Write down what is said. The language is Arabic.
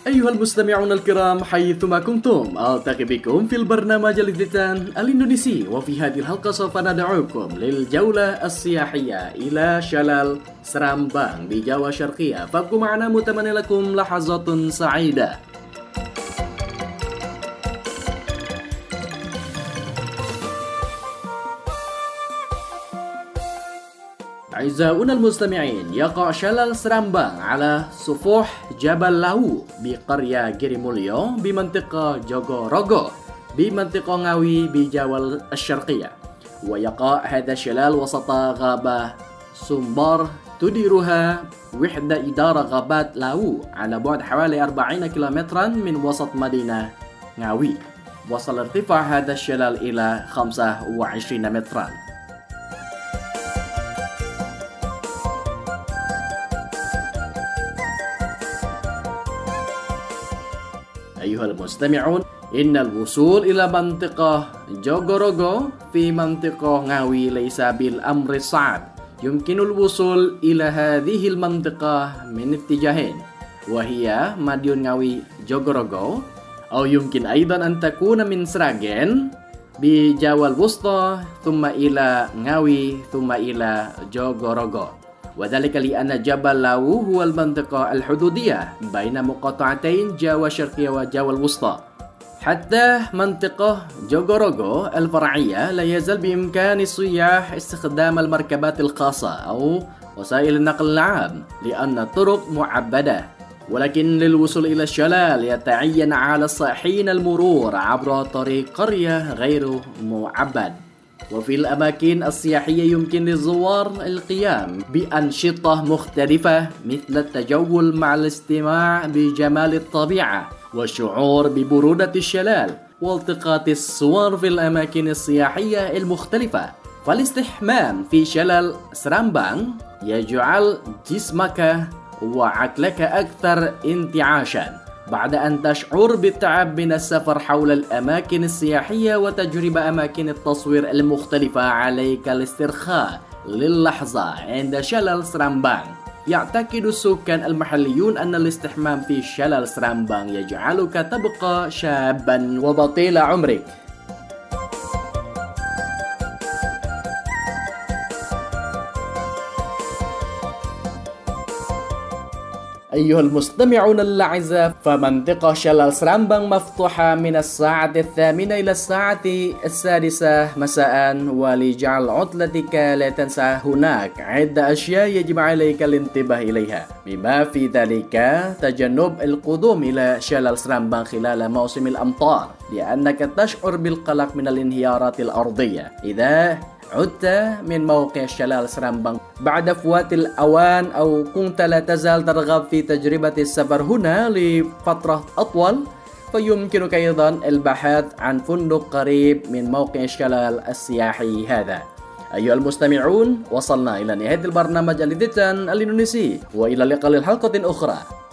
أيها المستمعون الكرام حيثما كنتم، ألتقي بكم في البرنامج الجديد الإندونيسي. وفي هذه الحلقة سوف ندعوكم للجولة السياحية إلى شلال سرامبang بجاوة شرقية. فابقوا معنا متمنى لكم لحظات سعيدة. أعزائنا المستمعين، يقع شلال سرامبang على سفوح جبل لاwu بقرية جيريموليو بمنطقة جوجوروجو بمنطقة ngawi بجاوة الشرقية. ويقع هذا الشلال وسط غابة سومبار تديرها وحدة إدارة غابات لاwu على بعد حوالي 40 كيلومترا من وسط مدينة ngawi. وصل ارتفاع هذا الشلال إلى 25 مترا. أيها المستمعون، إن الوصول إلى منطقة جوجوروجو في منطقة ngawi ليس بالأمر الصعب. يمكن الوصول إلى هذه المنطقة من اتجاهين، وهي مدينة ngawi جوجوروجو، أو يمكن أيضا أن تكون من سراغن بجاوة الوسطى ثم إلى ngawi ثم إلى جوجوروجو. وذلك لأن جبل لاwu هو المنطقة الحدودية بين مقاطعتين جاوة الشرقية وجاوة الوسطى. حتى منطقة جوجوروجو الفرعية لا يزال بإمكان السياح استخدام المركبات الخاصة أو وسائل النقل العام لأن الطرق معبدة. ولكن للوصول إلى الشلال يتعين على السائحين المرور عبر طريق قرية غير معبد. وفي الأماكن السياحية يمكن للزوار القيام بأنشطة مختلفة مثل التجول مع الاستماع بجمال الطبيعة والشعور ببرودة الشلال والتقاط الصور في الأماكن السياحية المختلفة. فالاستحمام في شلال سرامبang يجعل جسمك وعقلك أكثر انتعاشا بعد أن تشعر بالتعب من السفر حول الأماكن السياحية وتجربة أماكن التصوير المختلفة. عليك الاسترخاء للحظة عند شلال سرامبang. يعتقد السكان المحليون أن الاستحمام في شلال سرامبang يجعلك تبقى شابا وبطيل عمرك. أيها المستمعون الأعزاء، فمنطقة شلال سرامبang مفتوحة من الساعة 8 إلى الساعة 6 مساء. ولجعل عطلتك لا تنسى هناك عدة أشياء يجب عليك الانتباه إليها، بما في ذلك تجنب القدوم إلى شلال سرامبang خلال موسم الأمطار، لأنك تشعر بالقلق من الانهيارات الأرضية إذا عدت من موقع شلال سرامبang بعد فوات الأوان أو كنت لا تزال ترغب في تجربة السفر هنا لفترة أطول. فيمكنك أيضا البحث عن فندق قريب من موقع الشلال السياحي هذا. أيها المستمعون، وصلنا إلى نهاية البرنامج الجديد الإندونيسي، وإلى اللقاء للحلقة أخرى.